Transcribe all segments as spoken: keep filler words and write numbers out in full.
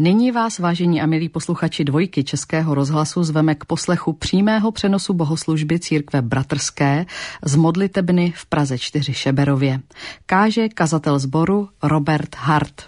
Nyní vás, vážení a milí posluchači Dvojky Českého rozhlasu, zveme k poslechu přímého přenosu bohoslužby církve Bratrské z modlitebny v Praze čtyři Šeberově. Káže kazatel sboru Robert Hart.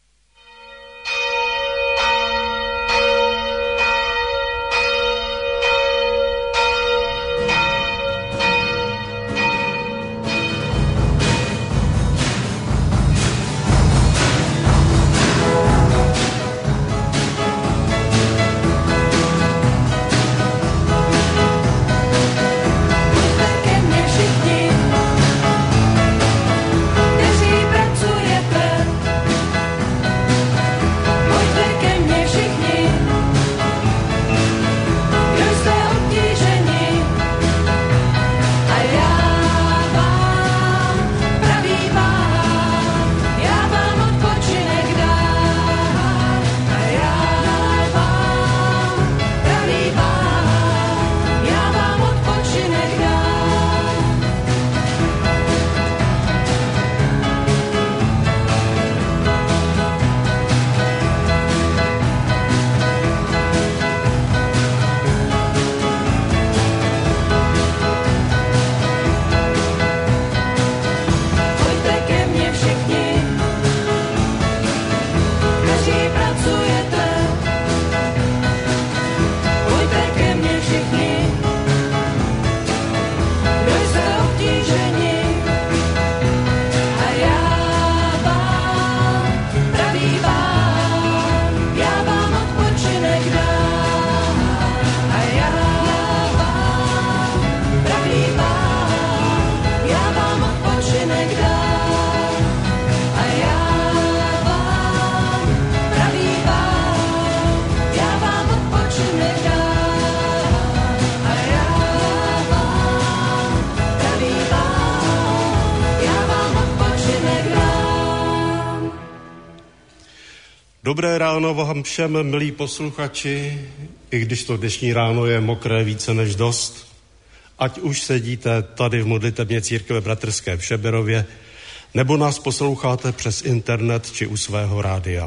Dobré ráno vám všem, milí posluchači, i když to dnešní ráno je mokré více než dost. Ať už sedíte tady v modlitebně církve Bratrské v Šeberově, nebo nás posloucháte přes internet či u svého rádia.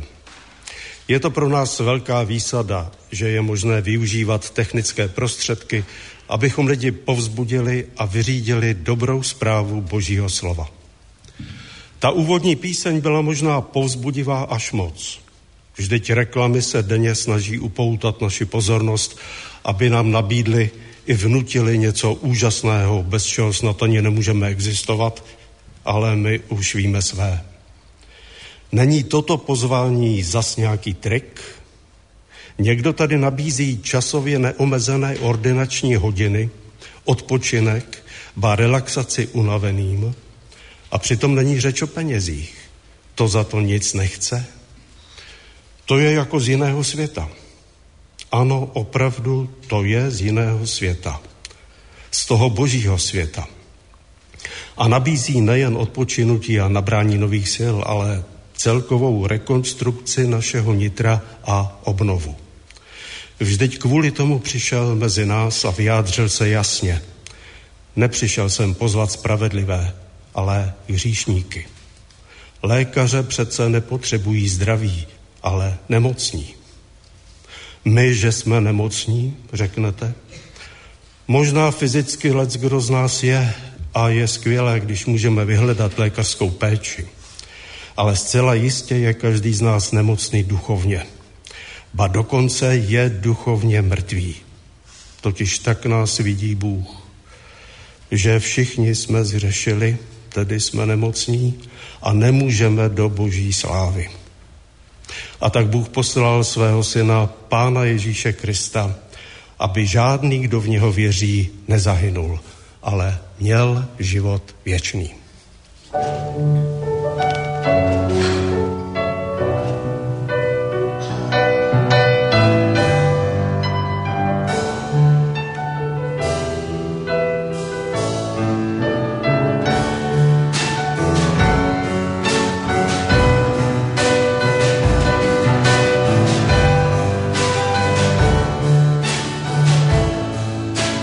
Je to pro nás velká výsada, že je možné využívat technické prostředky, abychom lidi povzbudili a vyřídili dobrou zprávu Božího slova. Ta úvodní píseň byla možná povzbudivá až moc. Vždyť reklamy se denně snaží upoutat naši pozornost, aby nám nabídli i vnutili něco úžasného, bez čeho snad ani nemůžeme existovat, ale my už víme své. Není toto pozvání zas nějaký trik? Někdo tady nabízí časově neomezené ordinační hodiny, odpočinek, ba relaxaci unaveným, a přitom není řeč o penězích. To za to nic nechce? To je jako z jiného světa. Ano, opravdu to je z jiného světa. Z toho Božího světa. A nabízí nejen odpočinutí a nabrání nových sil, ale celkovou rekonstrukci našeho nitra a obnovu. Vždyť kvůli tomu přišel mezi nás a vyjádřil se jasně. Nepřišel jsem pozvat spravedlivé, ale hříšníky. Lékaře přece nepotřebují zdraví, ale nemocní. My, že jsme nemocní, řeknete? Možná fyzicky leckdo z nás je a je skvělé, když můžeme vyhledat lékařskou péči. Ale zcela jistě je každý z nás nemocný duchovně. Ba dokonce je duchovně mrtvý. Totiž tak nás vidí Bůh, že všichni jsme zřešili, tedy jsme nemocní a nemůžeme do Boží slávy. A tak Bůh poslal svého syna, Pána Ježíše Krista, aby žádný, kdo v něho věří, nezahynul, ale měl život věčný.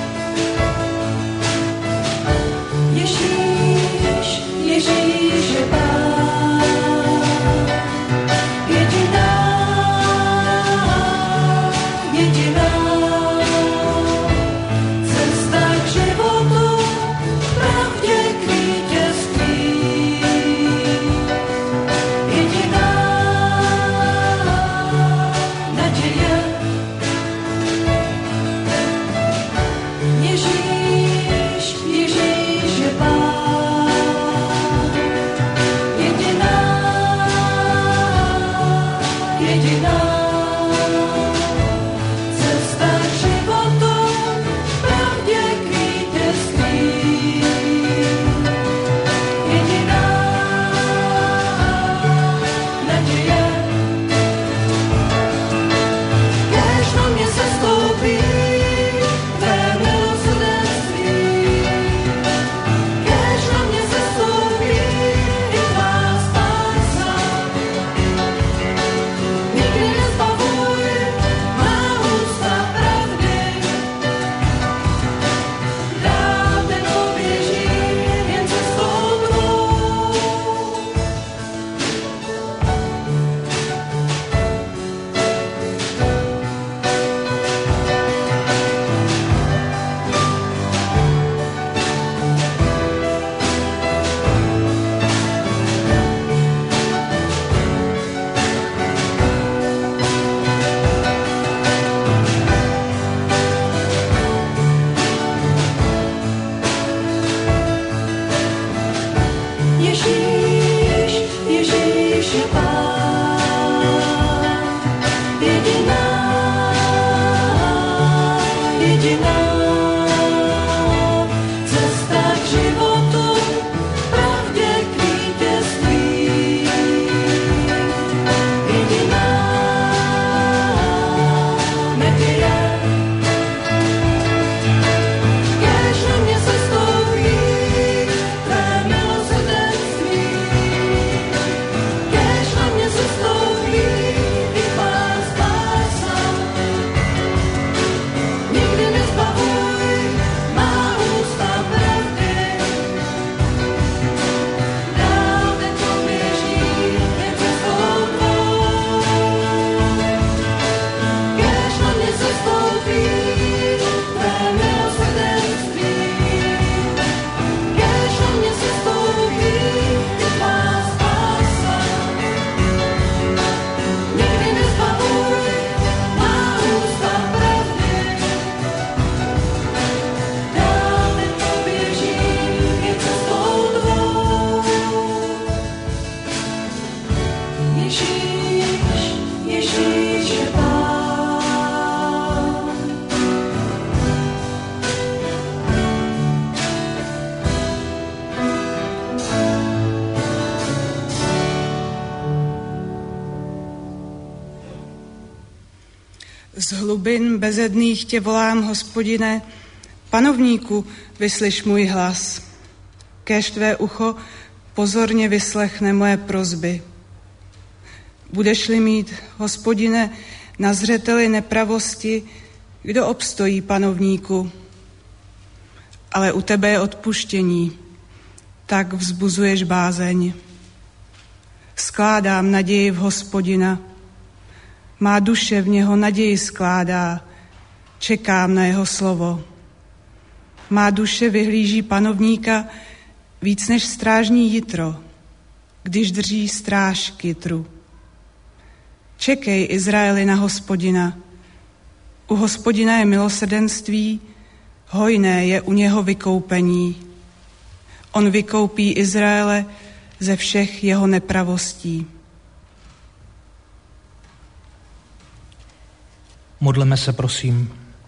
Ježíš, Ježíš, Z hlubin bezedných tě volám, Hospodine, panovníku, vyslyš můj hlas. Kéž tvé ucho pozorně vyslechne moje prosby. Budeš-li mít, Hospodine, na zřeteli nepravosti, kdo obstojí, panovníku? Ale u tebe je odpuštění, tak vzbuzuješ bázeň. Skládám naději v Hospodina, má duše v něho naději skládá, čekám na jeho slovo. Má duše vyhlíží panovníka víc než strážní jitro, když drží stráž k jitru. Čekej, Izraeli, na Hospodina. U Hospodina je milosrdenství, hojné je u něho vykoupení. On vykoupí Izraele ze všech jeho nepravostí. Modleme se, prosím.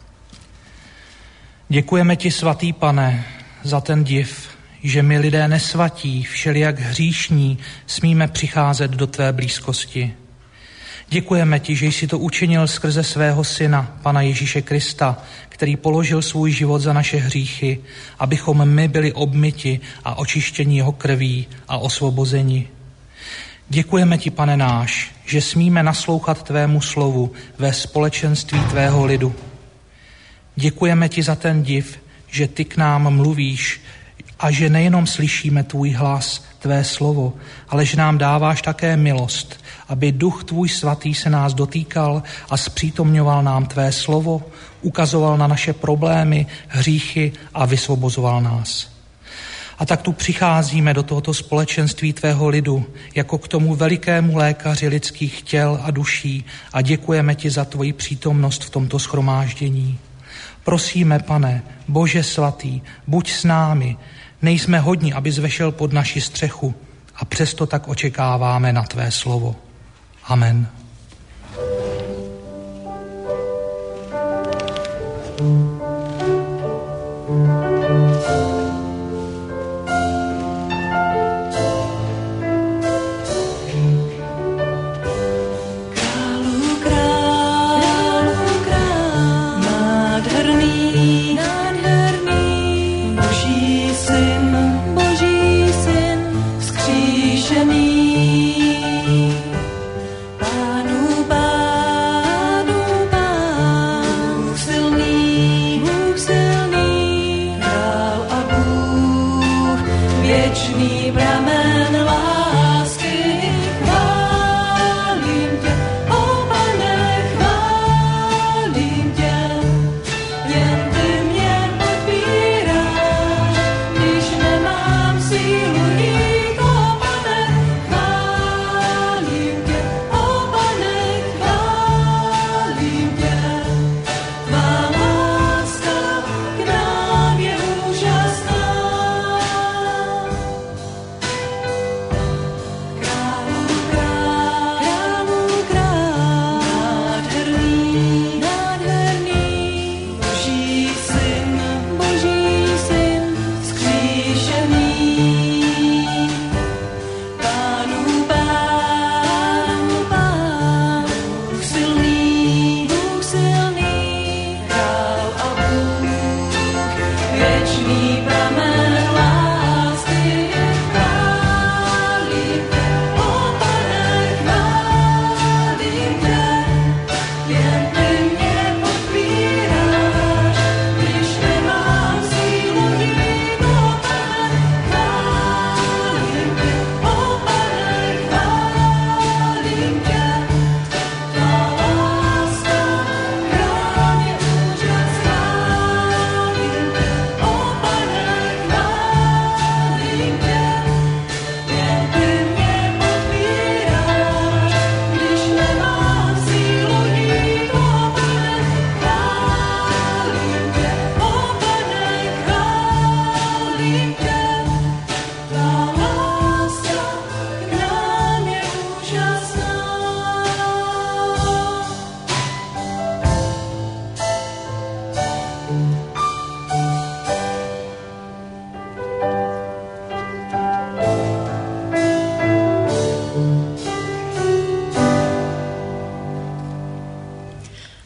Děkujeme ti, svatý Pane, za ten div, že my lidé nesvatí, všelijak hříšní, smíme přicházet do tvé blízkosti. Děkujeme ti, že jsi to učinil skrze svého syna, Pana Ježíše Krista, který položil svůj život za naše hříchy, abychom my byli obmyti a očištěni jeho krví a osvobozeni. Děkujeme ti, Pane náš, že smíme naslouchat tvému slovu ve společenství tvého lidu. Děkujeme ti za ten div, že ty k nám mluvíš a že nejenom slyšíme tvůj hlas, tvé slovo, ale že nám dáváš také milost, aby duch tvůj svatý se nás dotýkal a zpřítomňoval nám tvé slovo, ukazoval na naše problémy, hříchy a vysvobozoval nás. A tak tu přicházíme do tohoto společenství tvého lidu jako k tomu velikému lékaři lidských těl a duší a děkujeme ti za tvoji přítomnost v tomto shromáždění. Prosíme, Pane, Bože svatý, buď s námi, nejsme hodni, abys vešel pod naši střechu a přesto tak očekáváme na tvé slovo. Amen.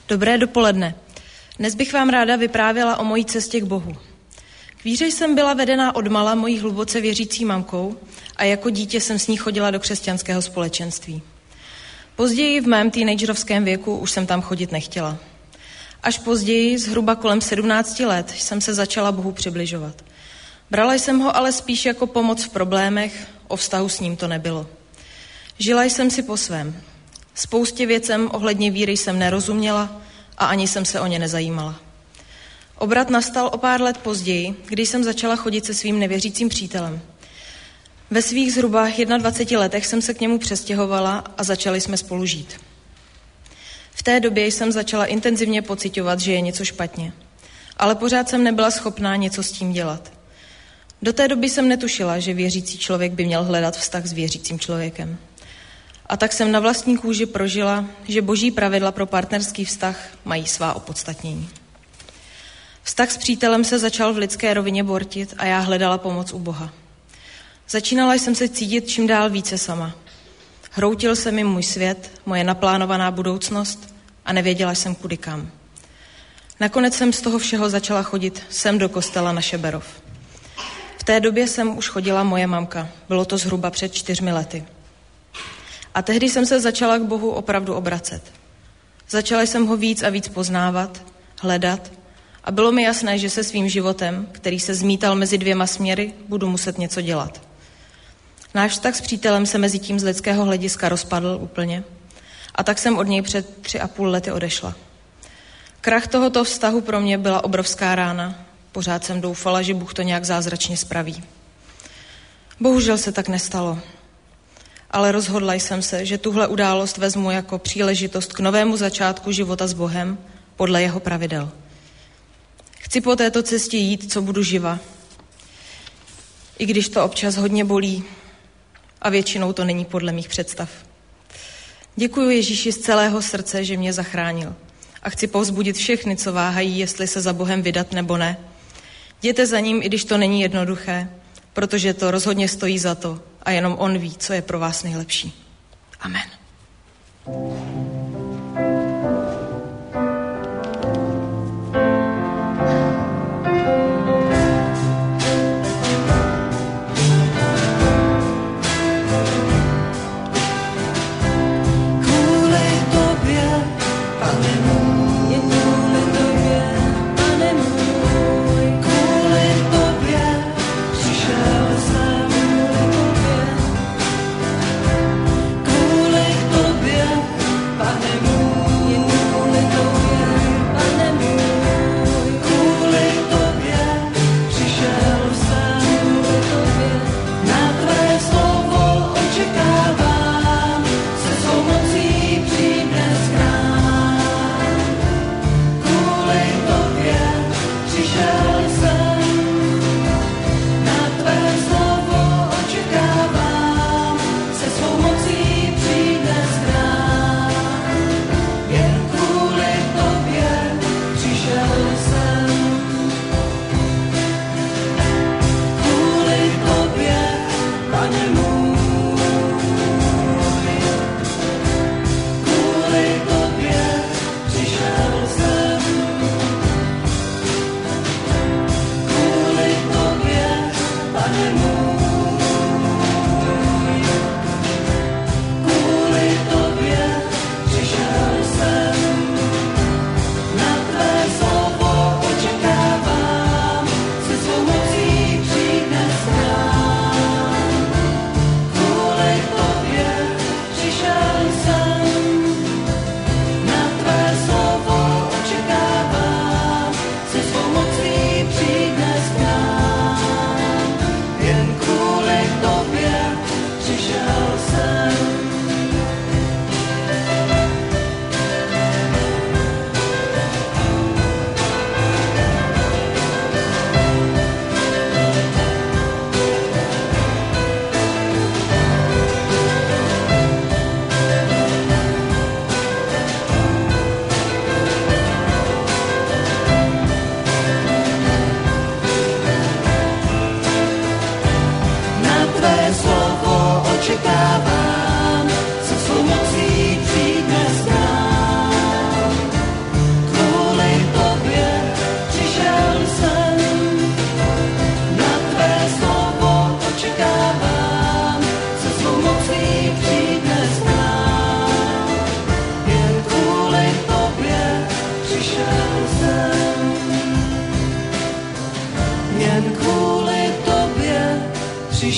Dobré dopoledne. Dnes bych vám ráda vyprávěla o mojí cestě k Bohu. K víře jsem byla vedená odmala mojí hluboce věřící mamkou a jako dítě jsem s ní chodila do křesťanského společenství. Později v mém teenagerovském věku už jsem tam chodit nechtěla. Až později, zhruba kolem sedmnácti let, jsem se začala Bohu přibližovat. Brala jsem ho ale spíš jako pomoc v problémech, o vztahu s ním to nebylo. Žila jsem si po svém. Spoustě věcem ohledně víry jsem nerozuměla a ani jsem se o ně nezajímala. Obrat nastal o pár let později, když jsem začala chodit se svým nevěřícím přítelem. Ve svých zhruba dvaceti jedné letech jsem se k němu přestěhovala a začali jsme spolu žít. V té době jsem začala intenzivně pociťovat, že je něco špatně, ale pořád jsem nebyla schopná něco s tím dělat. Do té doby jsem netušila, že věřící člověk by měl hledat vztah s věřícím člověkem. A tak jsem na vlastní kůži prožila, že boží pravidla pro partnerský vztah mají svá opodstatnění. Vztah s přítelem se začal v lidské rovině bortit a já hledala pomoc u Boha. Začínala jsem se cítit čím dál více sama. Hroutil se mi můj svět, moje naplánovaná budoucnost a nevěděla jsem kudy kam. Nakonec jsem z toho všeho začala chodit sem do kostela na Šeberov. V té době sem už chodila moje mamka, bylo to zhruba před čtyřmi lety. A tehdy jsem se začala k Bohu opravdu obracet. Začala jsem ho víc a víc poznávat, hledat a bylo mi jasné, že se svým životem, který se zmítal mezi dvěma směry, budu muset něco dělat. Náš vztah s přítelem se mezi tím z lidského hlediska rozpadl úplně a tak jsem od něj před tři a půl lety odešla. Krach tohoto vztahu pro mě byla obrovská rána. Pořád jsem doufala, že Bůh to nějak zázračně spraví. Bohužel se tak nestalo. Ale rozhodla jsem se, že tuhle událost vezmu jako příležitost k novému začátku života s Bohem podle jeho pravidel. Chci po této cestě jít, co budu živa. I když to občas hodně bolí a většinou to není podle mých představ. Děkuji Ježíši z celého srdce, že mě zachránil. A chci povzbudit všechny, co váhají, jestli se za Bohem vydat nebo ne. Jděte za ním, i když to není jednoduché, protože to rozhodně stojí za to a jenom on ví, co je pro vás nejlepší. Amen. Pane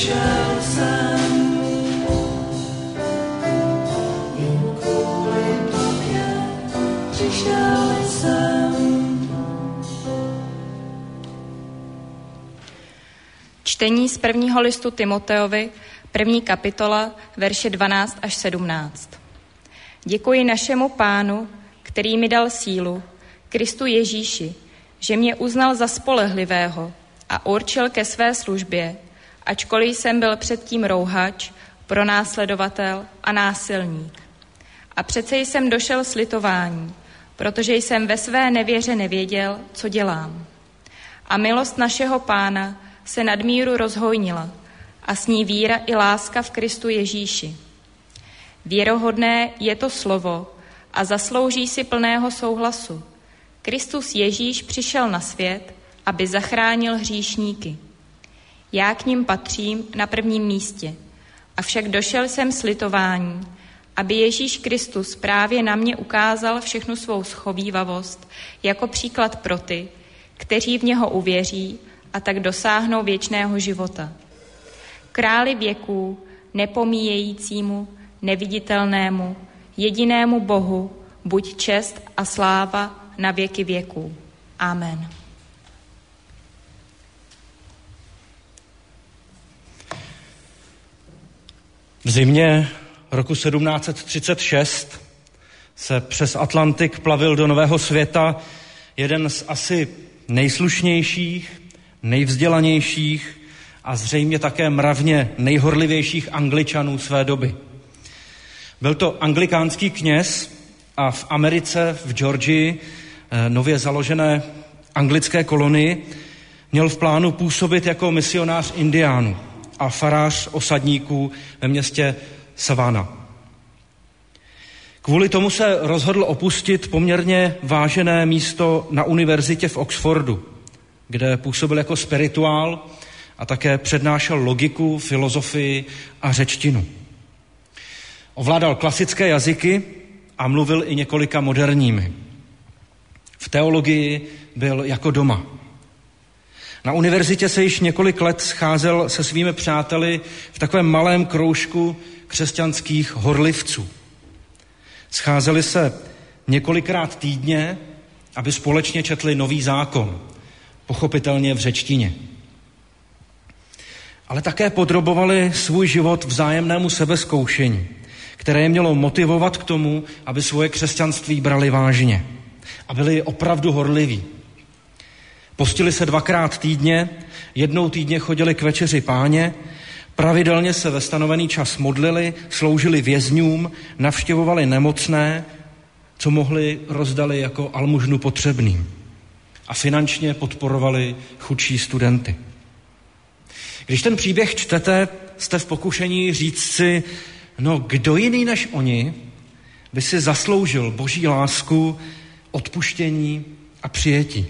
přišel jsem, jen kvůli tobě přišel jsem. Čtení z prvního listu Timoteovi, první kapitola, verše dvanáct až sedmnáct. Děkuji našemu Pánu, který mi dal sílu, Kristu Ježíši, že mě uznal za spolehlivého a určil ke své službě, ačkoliv jsem byl předtím rouhač, pronásledovatel a násilník. A přece jsem došel s litování, protože jsem ve své nevěře nevěděl, co dělám. A milost našeho Pána se nadmíru rozhojnila a s ní víra i láska v Kristu Ježíši. Věrohodné je to slovo a zaslouží si plného souhlasu. Kristus Ježíš přišel na svět, aby zachránil hříšníky. Já k nim patřím na prvním místě, avšak došel jsem s litování, aby Ježíš Kristus právě na mě ukázal všechnu svou schovívavost jako příklad pro ty, kteří v něho uvěří a tak dosáhnou věčného života. Králi věků, nepomíjejícímu, neviditelnému, jedinému Bohu, buď čest a sláva na věky věků. Amen. V zimě roku sedmnáct set třicet šest se přes Atlantik plavil do Nového světa jeden z asi nejslušnějších, nejvzdělanějších a zřejmě také mravně nejhorlivějších Angličanů své doby. Byl to anglikánský kněz a v Americe, v Georgii, nově založené anglické kolonii, měl v plánu působit jako misionář indiánů a farář osadníků ve městě Savannah. Kvůli tomu se rozhodl opustit poměrně vážené místo na univerzitě v Oxfordu, kde působil jako spirituál a také přednášel logiku, filozofii a řečtinu. Ovládal klasické jazyky a mluvil i několika moderními. V teologii byl jako doma. Na univerzitě se již několik let scházel se svými přáteli v takovém malém kroužku křesťanských horlivců. Scházeli se několikrát týdně, aby společně četli Nový zákon, pochopitelně v řečtině. Ale také podrobovali svůj život vzájemnému sebezkoušení, které je mělo motivovat k tomu, aby svoje křesťanství brali vážně a byli opravdu horliví. Postili se dvakrát týdně, jednou týdně chodili k večeři Páně, pravidelně se ve stanovený čas modlili, sloužili vězňům, navštěvovali nemocné, co mohli, rozdali jako almužnu potřebným a finančně podporovali chudší studenty. Když ten příběh čtete, jste v pokušení říct si, no kdo jiný než oni by si zasloužil boží lásku, odpuštění a přijetí.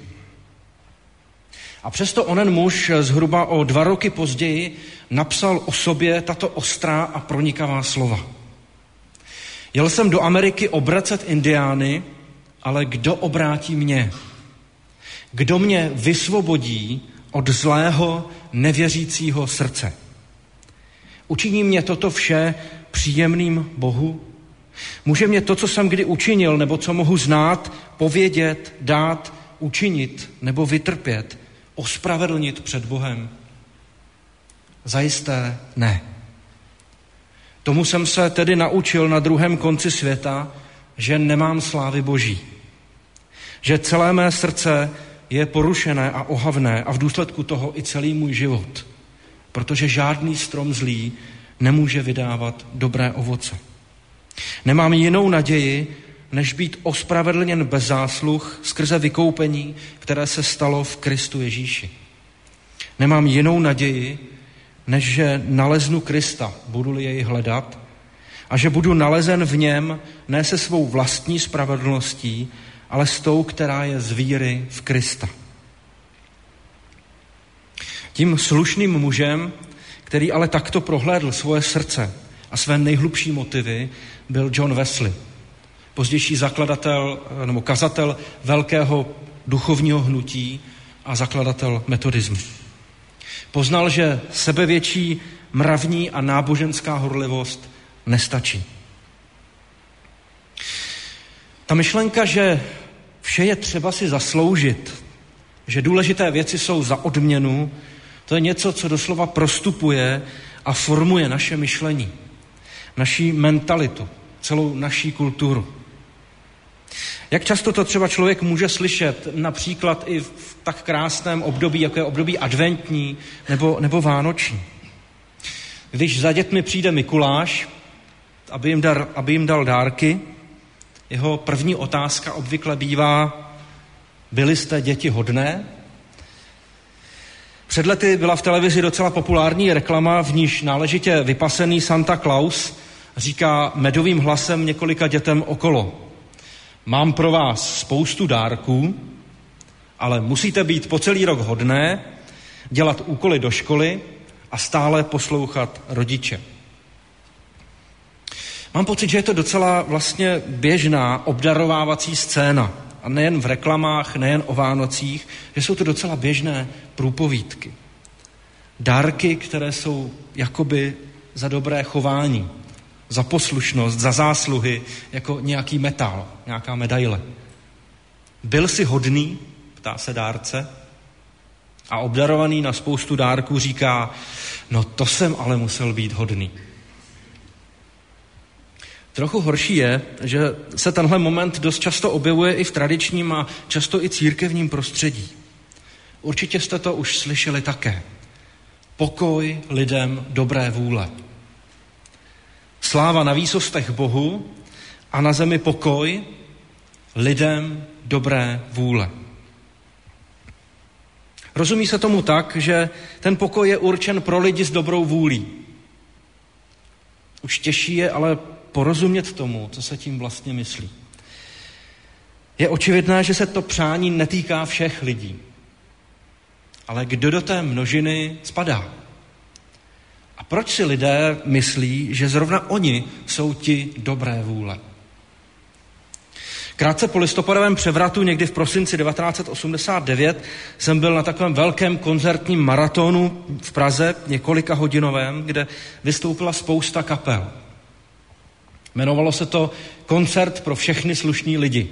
A přesto onen muž zhruba o dva roky později napsal o sobě tato ostrá a pronikavá slova. Jel jsem do Ameriky obracet indiány, ale kdo obrátí mě? Kdo mě vysvobodí od zlého, nevěřícího srdce? Učiní mě toto vše příjemným Bohu? Může mě to, co jsem kdy učinil, nebo co mohu znát, povědět, dát, učinit nebo vytrpět, ospravedlnit před Bohem? Zajisté ne. Tomu jsem se tedy naučil na druhém konci světa, že nemám slávy Boží. Že celé mé srdce je porušené a ohavné a v důsledku toho i celý můj život. Protože žádný strom zlý nemůže vydávat dobré ovoce. Nemám jinou naději, než být ospravedlněn bez zásluh skrze vykoupení, které se stalo v Kristu Ježíši. Nemám jinou naději, než že naleznu Krista, budu-li jej hledat, a že budu nalezen v něm ne se svou vlastní spravedlností, ale s tou, která je z víry v Krista. Tím slušným mužem, který ale takto prohlédl svoje srdce a své nejhlubší motivy, byl John Wesley, pozdější zakladatel nebo kazatel velkého duchovního hnutí a zakladatel metodismu. Poznal, že sebevětší mravní a náboženská horlivost nestačí. Ta myšlenka, že vše je třeba si zasloužit, že důležité věci jsou za odměnu, to je něco, co doslova prostupuje a formuje naše myšlení, naší mentalitu, celou naší kulturu. Jak často to třeba člověk může slyšet, například i v tak krásném období, jako je období adventní nebo, nebo vánoční. Když za dětmi přijde Mikuláš, aby jim, dar, aby jim dal dárky, jeho první otázka obvykle bývá: byli jste děti hodné? Před lety byla v televizi docela populární reklama, v níž náležitě vypasený Santa Claus říká medovým hlasem několika dětem okolo: mám pro vás spoustu dárků, ale musíte být po celý rok hodné, dělat úkoly do školy a stále poslouchat rodiče. Mám pocit, že je to docela vlastně běžná obdarovávací scéna. A nejen v reklamách, nejen o Vánocích, že jsou to docela běžné průpovídky. Dárky, které jsou jakoby za dobré chování, za poslušnost, za zásluhy, jako nějaký metal, nějaká medaile. Byl jsi hodný, ptá se dárce, a obdarovaný na spoustu dárků říká: no to jsem ale musel být hodný. Trochu horší je, že se tenhle moment dost často objevuje i v tradičním a často i církevním prostředí. Určitě jste to už slyšeli také. Pokoj lidem dobré vůle. Sláva na výsostech Bohu a na zemi pokoj lidem dobré vůle. Rozumí se tomu tak, že ten pokoj je určen pro lidi s dobrou vůlí. Už těžší je ale porozumět tomu, co se tím vlastně myslí. Je očividné, že se to přání netýká všech lidí. Ale kdo do té množiny spadá? A proč si lidé myslí, že zrovna oni jsou ti dobré vůle? Krátce po listopadovém převratu, někdy v prosinci devatenáct set osmdesát devět, jsem byl na takovém velkém koncertním maratonu v Praze, několika hodinovém, kde vystoupila spousta kapel. Jmenovalo se to Koncert pro všechny slušní lidi.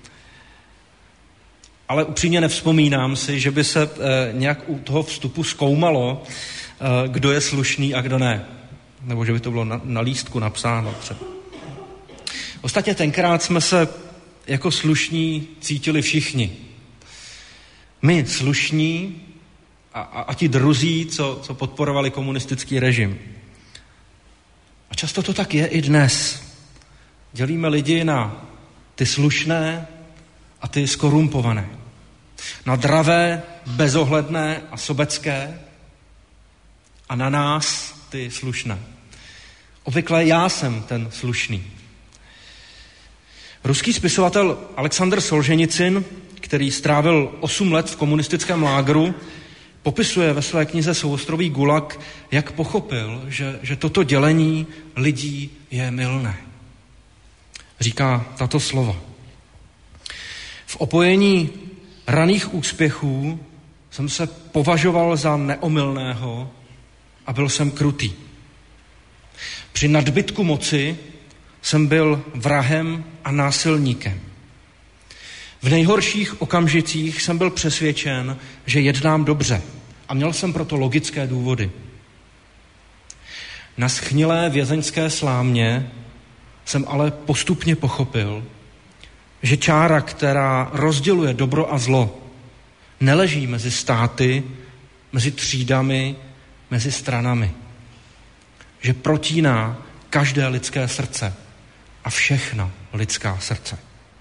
Ale upřímně nevzpomínám si, že by se e, nějak u toho vstupu zkoumalo, e, kdo je slušný a kdo ne. Nebo že by to bylo na, na lístku napsáno třeba. Ostatně tenkrát jsme se jako slušní cítili všichni. My slušní a, a, a ti druzí, co, co podporovali komunistický režim. A často to tak je i dnes. Dělíme lidi na ty slušné a ty skorumpované. Na dravé, bezohledné a sobecké a na nás ty slušné. Obvykle já jsem ten slušný. Ruský spisovatel Alexandr Solženicyn, který strávil osm let v komunistickém lágru, popisuje ve své knize Souostroví Gulag, jak pochopil, že, že toto dělení lidí je mylné. Říká tato slova. V opojení raných úspěchů jsem se považoval za neomylného a byl jsem krutý. Při nadbytku moci jsem byl vrahem a násilníkem. V nejhorších okamžicích jsem byl přesvědčen, že jednám dobře a měl jsem proto logické důvody. Na schnilé vězeňské slámě jsem ale postupně pochopil, že čára, která rozděluje dobro a zlo, neleží mezi státy, mezi třídami, mezi stranami. Že protíná každé lidské srdce a všechna lidská srdce.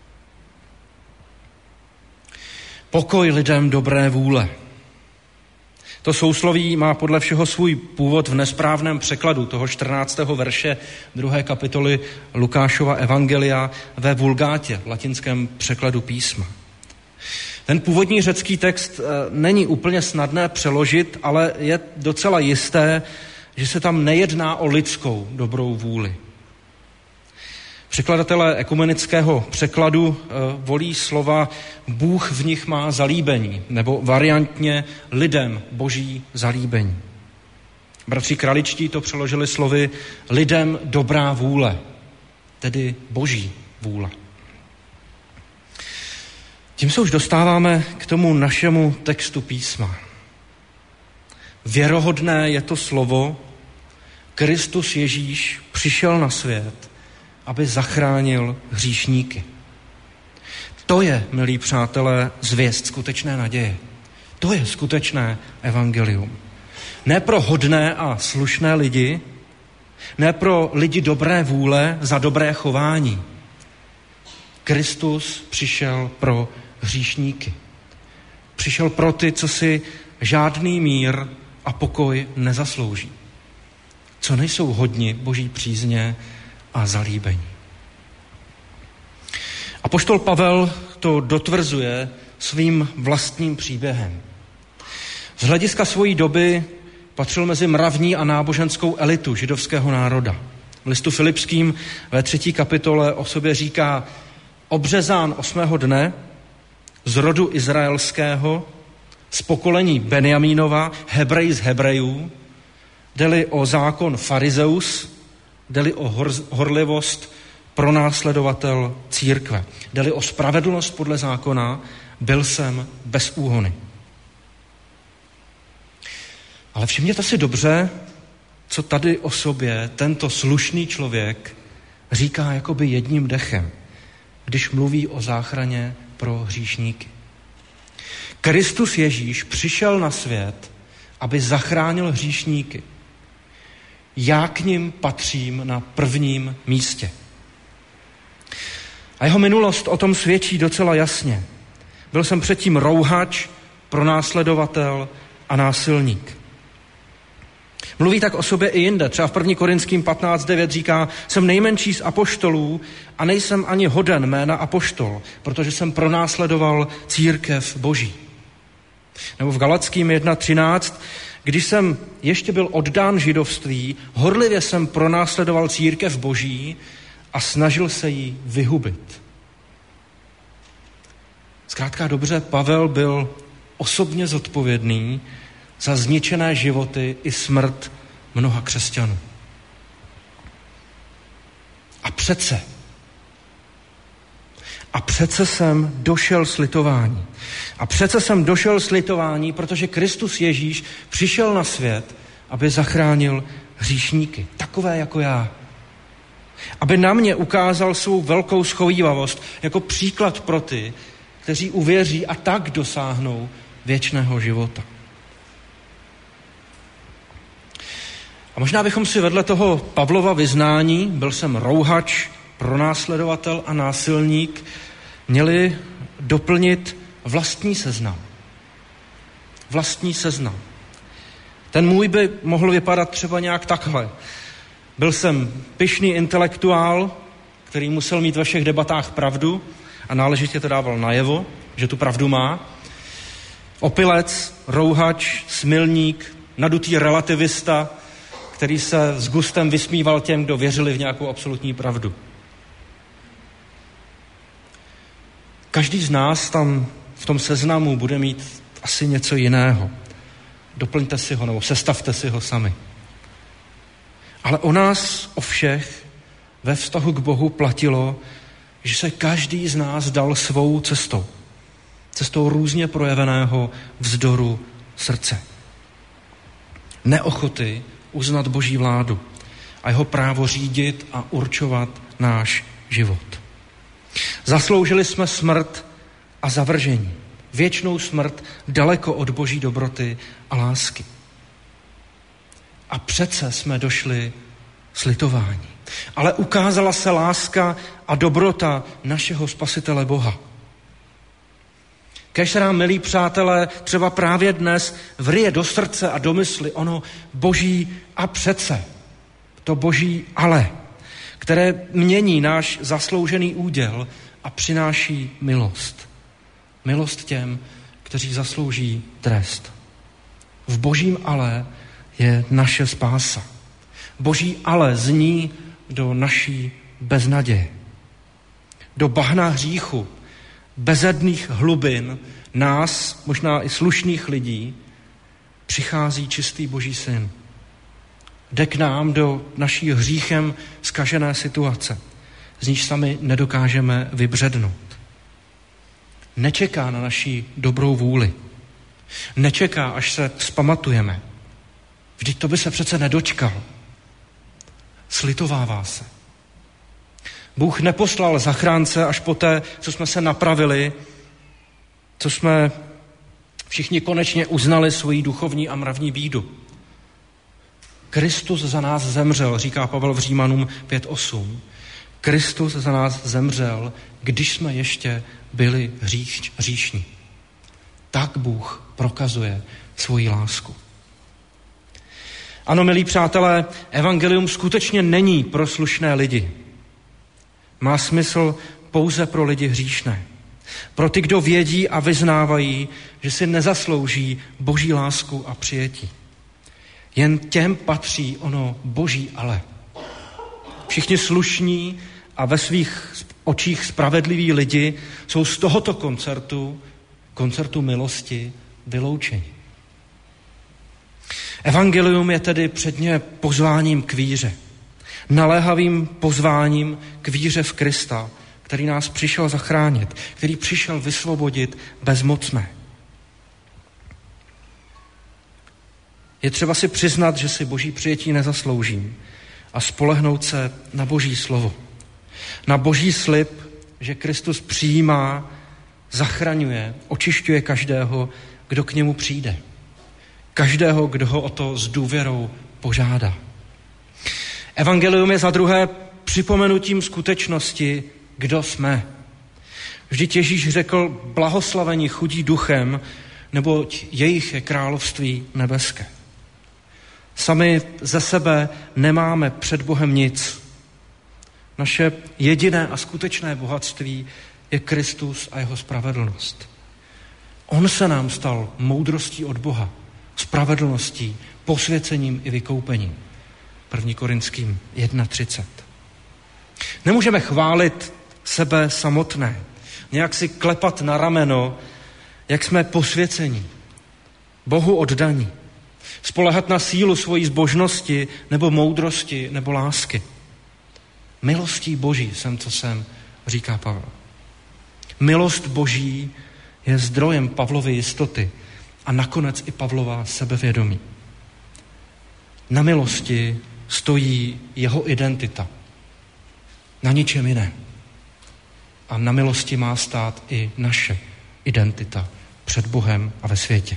Pokoj lidem dobré vůle. To sousloví má podle všeho svůj původ v nesprávném překladu toho čtrnáctého verše druhé kapitoly Lukášova evangelia ve vulgátě, v latinském překladu písma. Ten původní řecký text není úplně snadné přeložit, ale je docela jisté, že se tam nejedná o lidskou dobrou vůli. Překladatelé ekumenického překladu e, volí slova Bůh v nich má zalíbení, nebo variantně lidem boží zalíbení. Bratři Kraličtí to přeložili slovy lidem dobrá vůle, tedy boží vůle. Tím se už dostáváme k tomu našemu textu písma. Věrohodné je to slovo, Kristus Ježíš přišel na svět, aby zachránil hříšníky. To je, milí přátelé, zvěst skutečné naděje. To je skutečné evangelium. Ne pro hodné a slušné lidi, ne pro lidi dobré vůle za dobré chování. Kristus přišel pro hříšníky. Přišel pro ty, co si žádný mír a pokoj nezaslouží. Co nejsou hodni boží přízně a zalíbení. Apoštol Pavel to dotvrzuje svým vlastním příběhem. Z hlediska svojí doby patřil mezi mravní a náboženskou elitu židovského národa. V listu Filipským ve třetí kapitole o sobě říká: obřezán osmého dne, z rodu izraelského, z pokolení Benjamínova, Hebrej z Hebrejů, jde-li o zákon farizeus, jde-li o hor- horlivost pronásledovatel církve, jde-li o spravedlnost podle zákona, byl jsem bez úhony. Ale všimněte si dobře, co tady o sobě tento slušný člověk říká jakoby jedním dechem, když mluví o záchraně pro hříšníky. Kristus Ježíš přišel na svět, aby zachránil hříšníky. Já k nim patřím na prvním místě. A jeho minulost o tom svědčí docela jasně. Byl jsem předtím rouhač, pronásledovatel a násilník. Mluví tak o sobě i jinde. Třeba v první Korinským patnáct devět říká: jsem nejmenší z apoštolů a nejsem ani hoden jména apoštol, protože jsem pronásledoval církev boží. Nebo v Galackým jedna třináct: když jsem ještě byl oddán židovství, horlivě jsem pronásledoval církev boží a snažil se jí vyhubit. Zkrátka dobře, Pavel byl osobně zodpovědný za zničené životy i smrt mnoha křesťanů. A přece, a přece jsem došel slitování. A přece jsem došel slitování, protože Kristus Ježíš přišel na svět, aby zachránil hříšníky, takové jako já. Aby na mě ukázal svou velkou schovívavost jako příklad pro ty, kteří uvěří a tak dosáhnou věčného života. A možná bychom si vedle toho Pavlova vyznání, byl jsem rouhač, pronásledovatel a násilník, měli doplnit vlastní seznam. Vlastní seznam. Ten můj by mohl vypadat třeba nějak takhle. Byl jsem pyšný intelektuál, který musel mít ve všech debatách pravdu a náležitě to dával najevo, že tu pravdu má. Opilec, rouhač, smilník, nadutý relativista, který se s gustem vysmíval těm, kdo věřili v nějakou absolutní pravdu. Každý z nás tam v tom seznamu bude mít asi něco jiného. Doplňte si ho, nebo sestavte si ho sami. Ale o nás, o všech, ve vztahu k Bohu platilo, že se každý z nás dal svou cestou. Cestou různě projeveného vzdoru srdce. Neochoty uznat Boží vládu a jeho právo řídit a určovat náš život. Zasloužili jsme smrt a zavržení. Věčnou smrt daleko od Boží dobroty a lásky. A přece jsme došli slitování. Ale ukázala se láska a dobrota našeho Spasitele Boha. Kéž se nám, milí přátelé, třeba právě dnes vryje do srdce a do mysli ono Boží a přece, to Boží ale, které mění náš zasloužený úděl a přináší milost. Milost těm, kteří zaslouží trest. V Božím ale je naše spása. Boží ale zní do naší beznaděje. Do bahna hříchu, bezedných hlubin nás, možná i slušných lidí, přichází čistý Boží syn. Jde k nám do naší hříchem zkažené situace, z níž sami nedokážeme vybřednout. Nečeká na naši dobrou vůli. Nečeká, až se vzpamatujeme. Vždyť to by se přece nedočkal. Slitovává se. Bůh neposlal zachránce až poté, co jsme se napravili, co jsme všichni konečně uznali svoji duchovní a mravní bídu. Kristus za nás zemřel, říká Pavel v Římanům pět osm. Kristus za nás zemřel, když jsme ještě byli hříš, hříšní. Tak Bůh prokazuje svoji lásku. Ano, milí přátelé, evangelium skutečně není pro slušné lidi. Má smysl pouze pro lidi hříšné. Pro ty, kdo vědí a vyznávají, že si nezaslouží boží lásku a přijetí. Jen těm patří ono boží ale. Všichni slušní a ve svých očích spravedliví lidi jsou z tohoto koncertu, koncertu milosti, vyloučeni. Evangelium je tedy předně pozváním k víře. Naléhavým pozváním k víře v Krista, který nás přišel zachránit, který přišel vysvobodit bezmocné. Je třeba si přiznat, že si boží přijetí nezasloužím a spolehnout se na boží slovo. Na boží slib, že Kristus přijímá, zachraňuje, očišťuje každého, kdo k němu přijde. Každého, kdo ho o to s důvěrou požádá. Evangelium je za druhé připomenutím skutečnosti, kdo jsme. Vždyť Ježíš řekl, blahoslavení chudí duchem, neboť jejich je království nebeské. Sami ze sebe nemáme před Bohem nic. Naše jediné a skutečné bohatství je Kristus a jeho spravedlnost. On se nám stal moudrostí od Boha, spravedlností, posvěcením i vykoupením. první Korinským jedna třicet. Nemůžeme chválit sebe samotné, nějak si klepat na rameno, jak jsme posvěcení, Bohu oddaní, spoléhat na sílu svojí zbožnosti nebo moudrosti nebo lásky. Milostí Boží jsem, co jsem, říká Pavel. Milost Boží je zdrojem Pavlovy jistoty a nakonec i Pavlova sebevědomí. Na milosti stojí jeho identita. Na ničem jiném. A na milosti má stát i naše identita před Bohem a ve světě.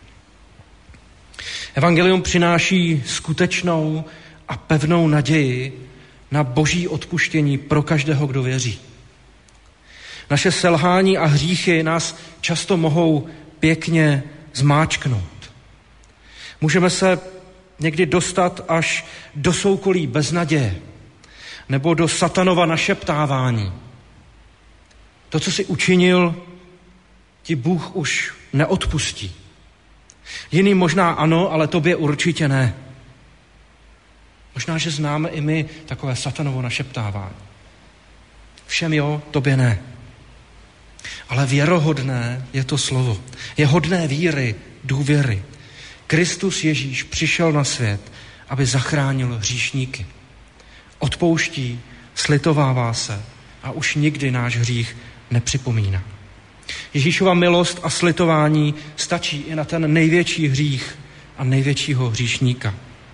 Evangelium přináší skutečnou a pevnou naději na boží odpuštění pro každého, kdo věří. Naše selhání a hříchy nás často mohou pěkně zmáčknout. Můžeme se někdy dostat až do soukolí beznaděje nebo do satanova našeptávání. To, co jsi učinil, ti Bůh už neodpustí. Jiný možná ano, ale tobě určitě ne. Možná, že známe i my takové satanovo našeptávání. Všem jo, tobě ne. Ale věrohodné je to slovo. Je hodné víry, důvěry. Kristus Ježíš přišel na svět, aby zachránil hříšníky. Odpouští, slitovává se a už nikdy náš hřích nepřipomíná. Ježíšova milost a slitování stačí i na ten největší hřích a největšího hříšníka.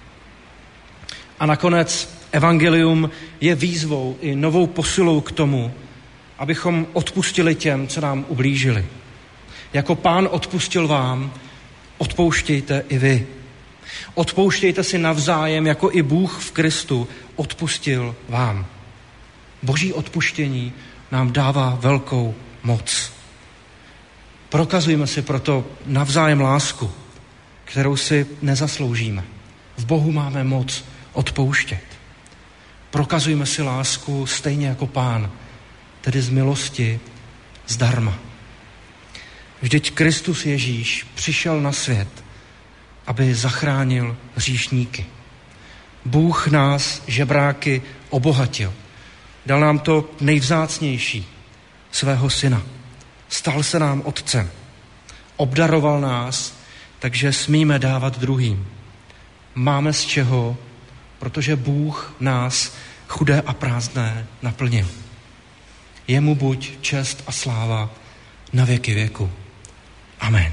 A nakonec evangelium je výzvou i novou posilou k tomu, abychom odpustili těm, co nám ublížili. Jako Pán odpustil vám, odpouštějte i vy. Odpouštějte si navzájem, jako i Bůh v Kristu odpustil vám. Boží odpuštění nám dává velkou moc. Prokazujme si proto navzájem lásku, kterou si nezasloužíme. V Bohu máme moc odpouštět. Prokazujme si lásku stejně jako Pán, tedy z milosti zdarma. Vždyť Kristus Ježíš přišel na svět, aby zachránil hříšníky. Bůh nás, žebráky, obohatil. Dal nám to nejvzácnější, svého syna. Stal se nám otcem. Obdaroval nás, takže smíme dávat druhým. Máme z čeho protože Bůh nás, chudé a prázdné, naplnil. Jemu buď čest a sláva na věky věku. Amen.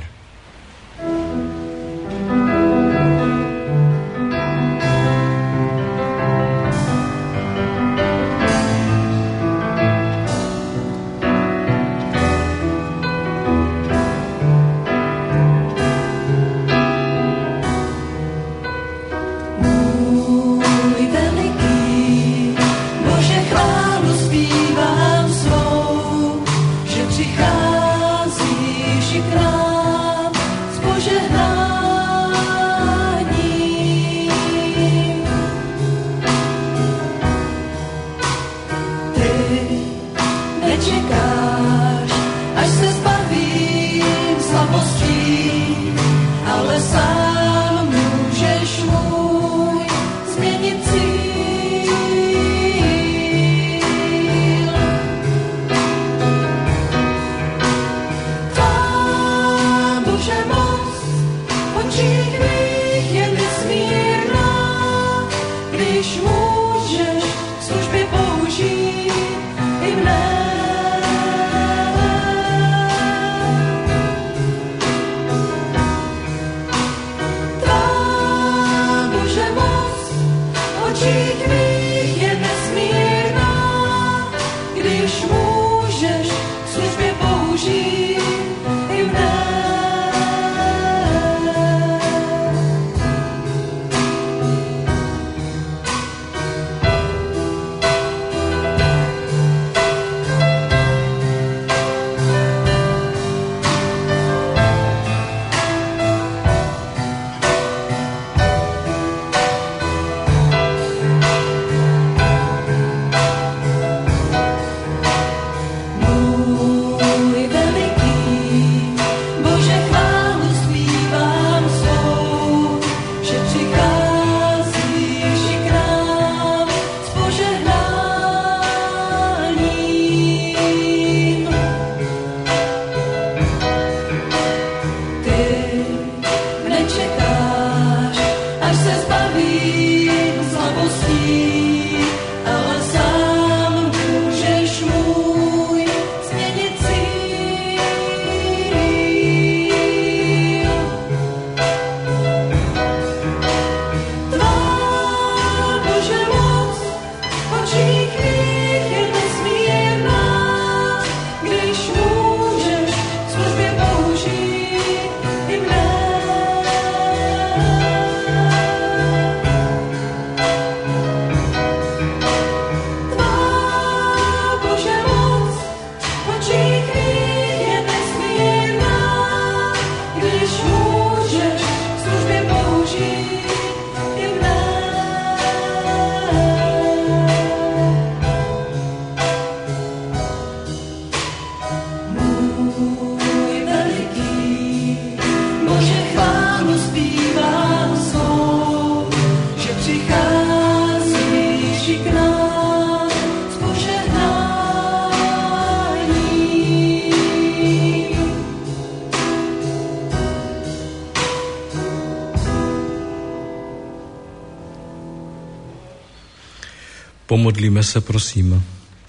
Pomodlíme se, prosím.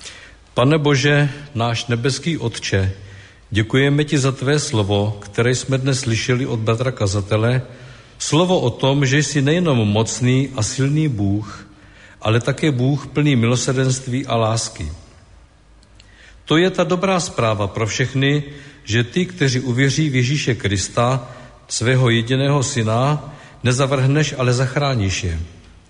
Pane Bože, náš nebeský Otče, děkujeme ti za tvé slovo, které jsme dnes slyšeli od bratra kazatele, slovo o tom, že jsi nejenom mocný a silný Bůh, ale také Bůh plný milosrdenství a lásky. To je ta dobrá zpráva pro všechny, že ty, kteří uvěří v Ježíše Krista, svého jediného syna, nezavrhneš, ale zachráníš je.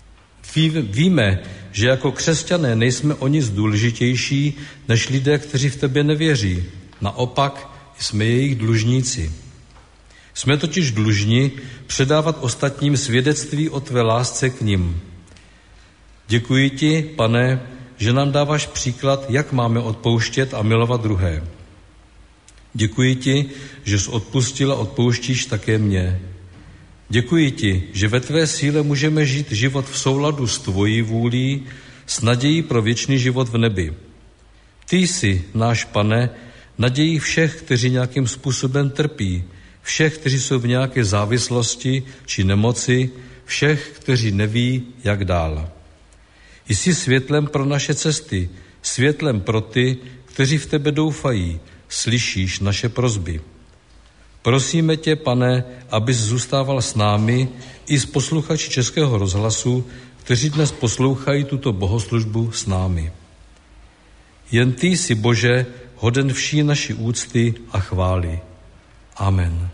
Víme, že jako křesťané nejsme o nic důležitější než lidé, kteří v tebe nevěří. Naopak jsme jejich dlužníci. Jsme totiž dlužni předávat ostatním svědectví o tvé lásce k nim. Děkuji ti, Pane, že nám dáváš příklad, jak máme odpouštět a milovat druhé. Děkuji ti, že jsi odpustil a odpouštíš také mě. Děkuji ti, že ve tvé síle můžeme žít život v souladu s tvojí vůlí, s nadějí pro věčný život v nebi. Ty jsi, náš Pane, nadějí všech, kteří nějakým způsobem trpí, všech, kteří jsou v nějaké závislosti či nemoci, všech, kteří neví, jak dál. Jsi světlem pro naše cesty, světlem pro ty, kteří v tebe doufají, slyšíš naše prosby. Prosíme tě, Pane, abys zůstával s námi i s posluchači Českého rozhlasu, kteří dnes poslouchají tuto bohoslužbu s námi. Jen ty jsi, Bože, hoden vší naší úcty a chvály. Amen.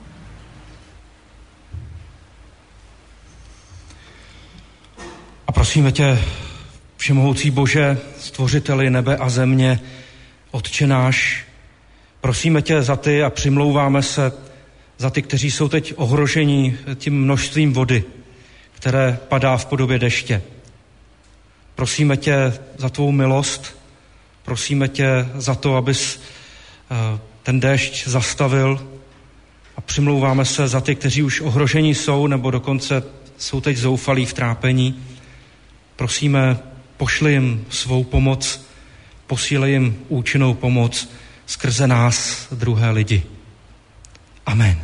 A prosíme tě, všemohoucí Bože, stvořiteli nebe a země, Otče náš, prosíme tě za ty a přimlouváme se za ty, kteří jsou teď ohroženi tím množstvím vody, které padá v podobě deště. Prosíme tě za tvou milost, prosíme tě za to, abys ten déšť zastavil a přimlouváme se za ty, kteří už ohroženi jsou nebo dokonce jsou teď zoufalí v trápení. Prosíme, pošli jim svou pomoc, posílej jim účinnou pomoc skrze nás, druhé lidi. Amen.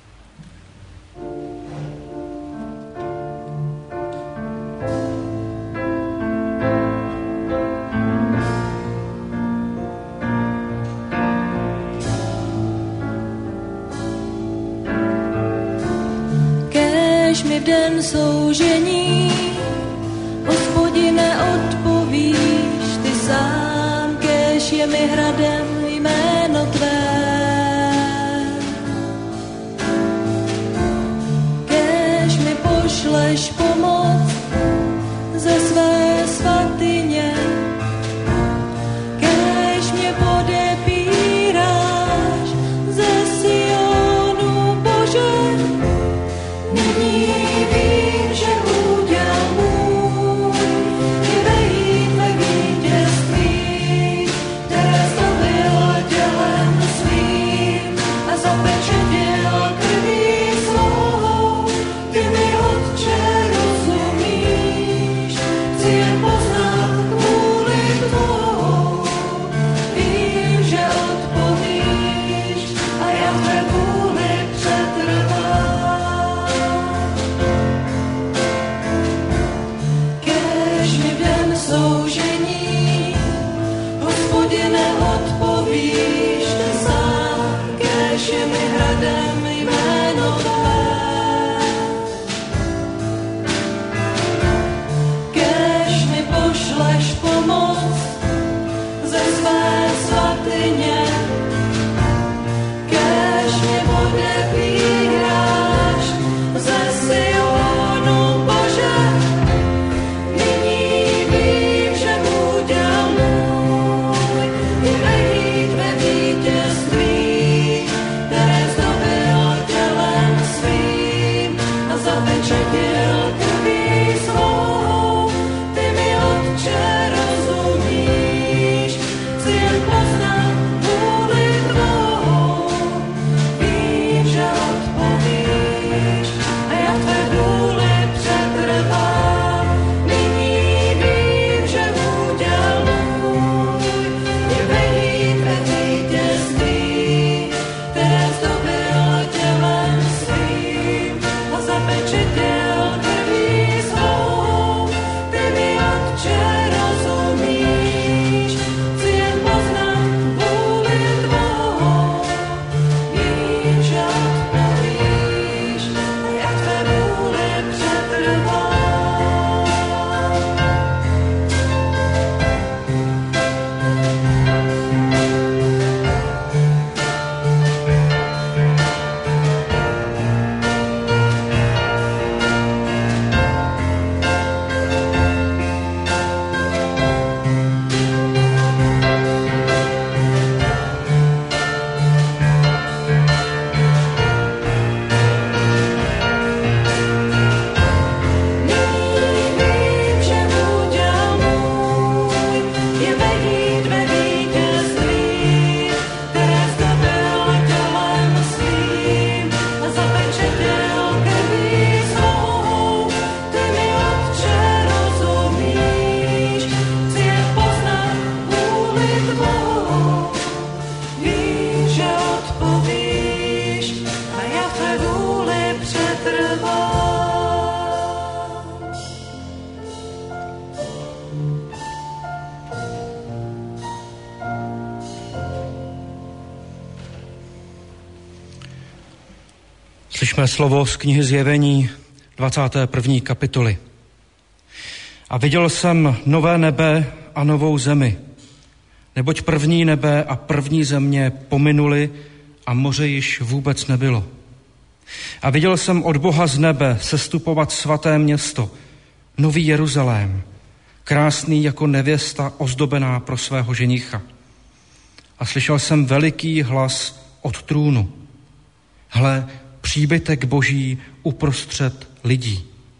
Kéž mi v den soužení, Hospodine, odpovíš ty sám, kéž je mi hradem jméno tvé. Kéž mi pošleš pomoc ze své svatyně, kéž mě podepíráš ze Sionu, Bože. Nyní vím, že úděl můj je vejít ve vítězství, které slavy Slyšme slovo z knihy Zjevení dvacáté první kapitoly. A viděl jsem nové nebe a novou zemi, neboť první nebe a první země pominuly a moře již vůbec nebylo. A viděl jsem od Boha z nebe sestupovat svaté město, nový Jeruzalém, krásný jako nevěsta ozdobená pro svého ženicha. A slyšel jsem veliký hlas od trůnu. Hle, příbytek Boží uprostřed lidí.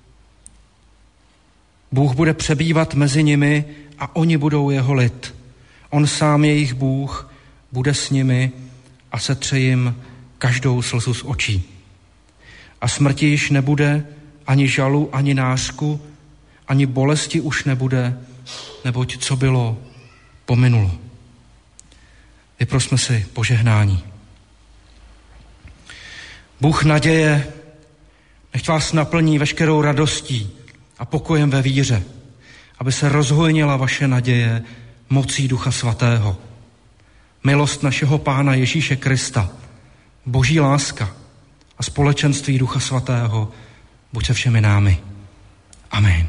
Bůh bude přebývat mezi nimi a oni budou jeho lid. On sám jejich Bůh bude s nimi a setře jim každou slzu z očí. A smrti již nebude, ani žalu, ani nářku, ani bolesti už nebude, neboť co bylo, pominulo. Vyprosme si požehnání. Bůh naděje, nechť vás naplní veškerou radostí a pokojem ve víře, aby se rozhojnila vaše naděje mocí Ducha Svatého. Milost našeho Pána Ježíše Krista, Boží láska a společenství Ducha Svatého buď se všemi námi. Amen.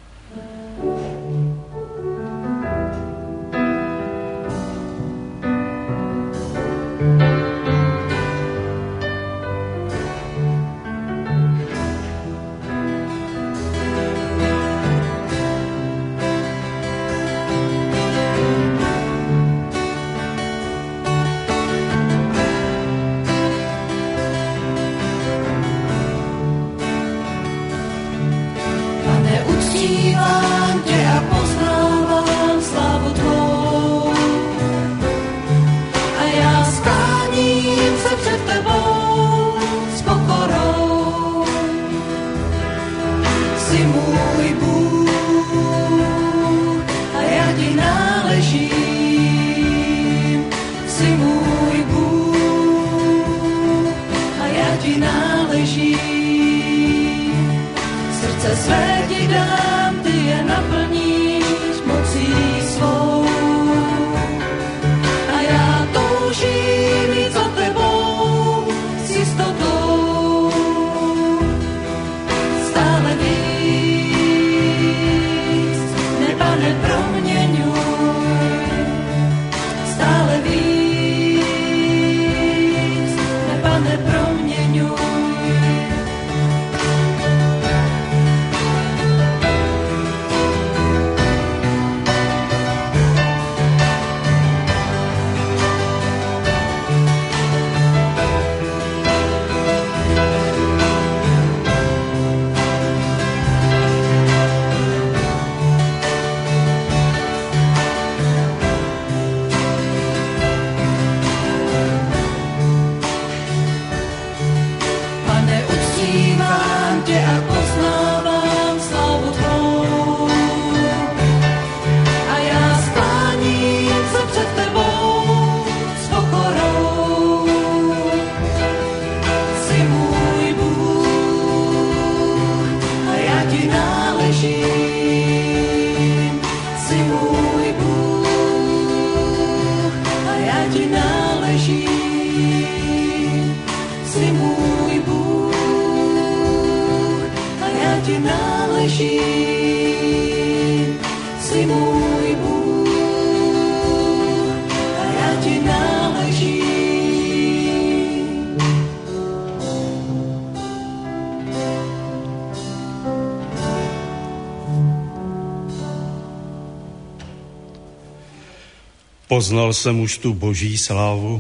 Poznal jsem už tu Boží slávu,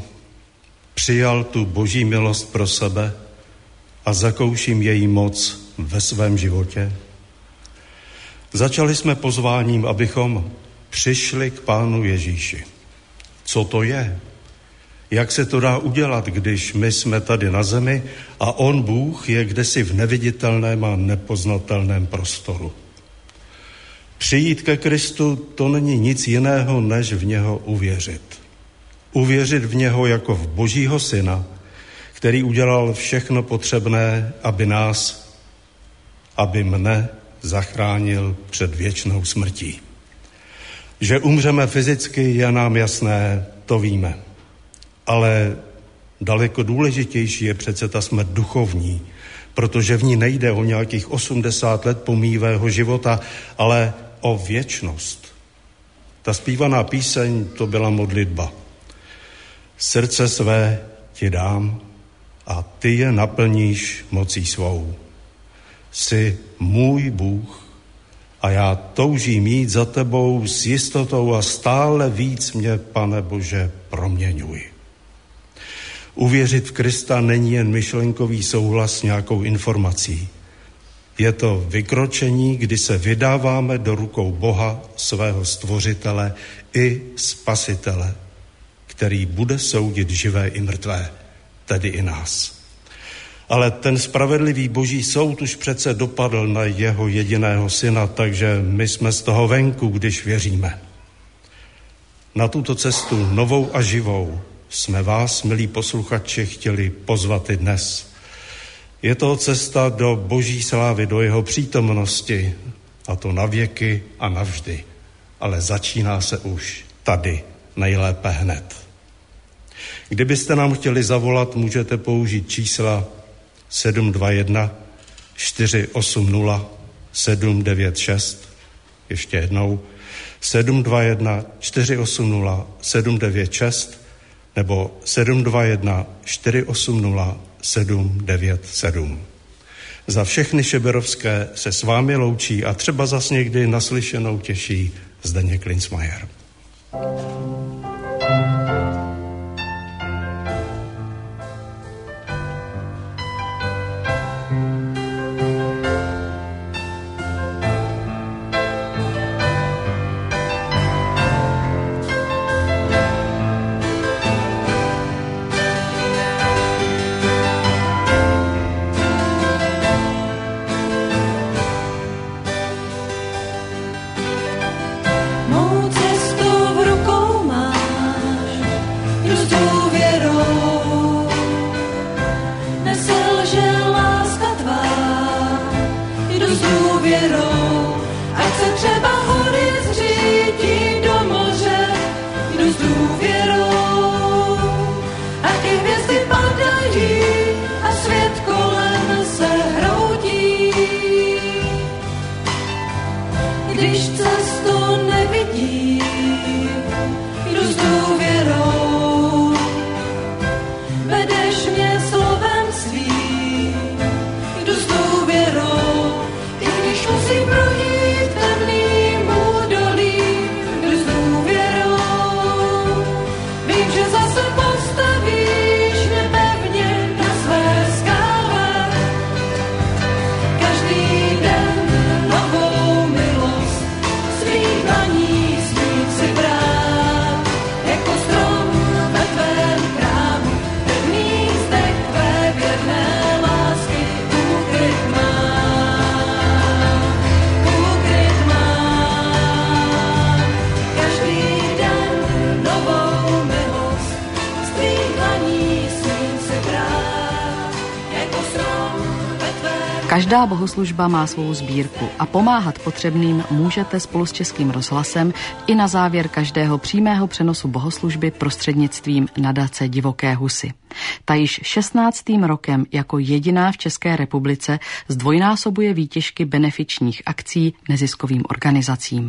přijal tu Boží milost pro sebe a zakouším její moc ve svém životě. Začali jsme pozváním, abychom přišli k Pánu Ježíši. Co to je? Jak se to dá udělat, když my jsme tady na zemi a on, Bůh, je kdesi v neviditelném a nepoznatelném prostoru? Přijít ke Kristu, to není nic jiného, než v něho uvěřit. Uvěřit v něho jako v Božího syna, který udělal všechno potřebné, aby nás, aby mne zachránil před věčnou smrtí. Že umřeme fyzicky, je nám jasné, to víme. Ale Daleko důležitější je přece ta smrt duchovní, protože v ní nejde o nějakých osmdesát let pomývého života, ale o věčnost. Ta zpívaná píseň, to byla modlitba. Srdce své ti dám a ty je naplníš mocí svou. Jsi můj Bůh a já toužím jít za tebou s jistotou a stále víc mě, Pane Bože, proměňuj. Uvěřit v Krista není jen myšlenkový souhlas s nějakou informací. Je to vykročení, kdy se vydáváme do rukou Boha, svého stvořitele i spasitele, který bude soudit živé i mrtvé, tedy i nás. Ale ten spravedlivý boží soud už přece dopadl na jeho jediného syna, takže my jsme z toho venku, když věříme. Na tuto cestu novou a živou jsme vás, milí posluchači, chtěli pozvat i dnes. Je to cesta do boží slávy, do jeho přítomnosti, a to na věky a navždy. Ale začíná se už tady, nejlépe hned. Kdybyste nám chtěli zavolat, můžete použít čísla sedm dva jedna čtyři osm nula sedm devět šest, ještě jednou, sedm dva jedna čtyři osm nula sedm devět šest nebo sedm dva jedna čtyři osm nula sedm devět sedm. Za všechny šeberovské se s vámi loučí a třeba zas někdy naslyšenou těší Zdeněk Klinsmajer. Každá bohoslužba má svou sbírku a pomáhat potřebným můžete spolu s Českým rozhlasem i na závěr každého přímého přenosu bohoslužby prostřednictvím nadace Divoké husy. Ta již šestnáctým rokem jako jediná v České republice zdvojnásobuje výtěžky benefičních akcí neziskovým organizacím.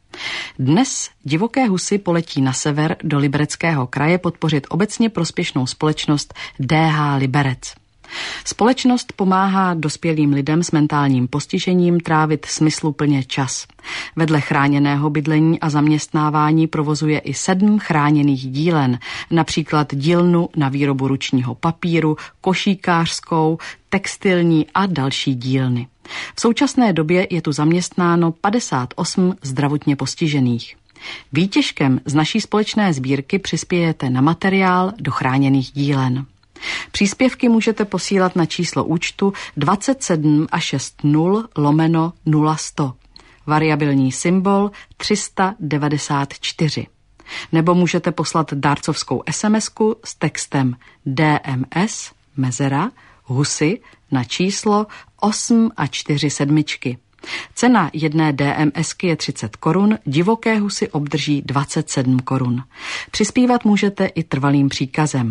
Dnes Divoké husy poletí na sever do Libereckého kraje podpořit obecně prospěšnou společnost D H Liberec. Společnost pomáhá dospělým lidem s mentálním postižením trávit smysluplně čas. Vedle chráněného bydlení a zaměstnávání provozuje i sedm chráněných dílen, například dílnu na výrobu ručního papíru, košíkářskou, textilní a další dílny. V současné době je tu zaměstnáno padesát osm zdravotně postižených. Výtěžkem z naší společné sbírky přispějete na materiál do chráněných dílen. Příspěvky můžete posílat na číslo účtu dvacet sedm a šest nul lomeno nula sto, variabilní symbol tři sta devadesát čtyři. Nebo můžete poslat dárcovskou SMSku s textem D M S mezera husy na číslo osm a čtyři sedmičky. Cena jedné DMSky je třicet korun, Divoké husy obdrží dvacet sedm korun. Přispívat můžete i trvalým příkazem.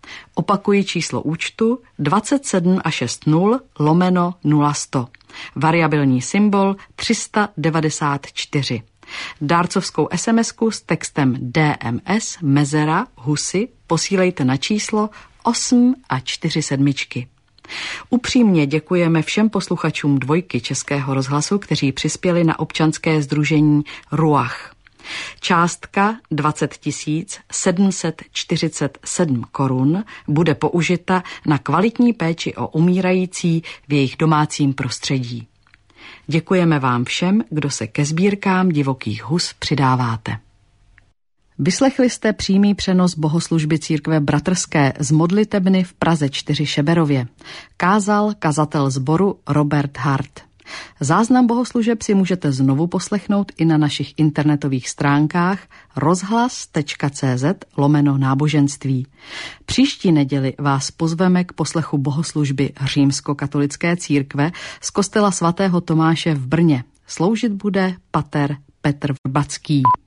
Opakuji číslo účtu dvacet sedm a šest nul lomeno nula sto. Variabilní symbol tři sta devadesát čtyři. Dárcovskou SMSku s textem D M S Mezera Husy posílejte na číslo osm a čtyři sedmičky. Upřímně děkujeme všem posluchačům Dvojky Českého rozhlasu, kteří přispěli na občanské sdružení Ruach. Částka dvacet tisíc sedm set čtyřicet sedm korun bude použita na kvalitní péči o umírající v jejich domácím prostředí. Děkujeme vám všem, kdo se ke sbírkám Divokých hus přidáváte. Vyslechli jste přímý přenos bohoslužby církve bratrské z modlitebny v Praze čtyři Šeberově. Kázal kazatel sboru Robert Hart. Záznam bohoslužeb si můžete znovu poslechnout i na našich internetových stránkách rozhlas.cz lomeno náboženství. Příští neděli vás pozveme k poslechu bohoslužby římskokatolické církve z kostela svatého Tomáše v Brně. Sloužit bude pater Petr Vrbacký.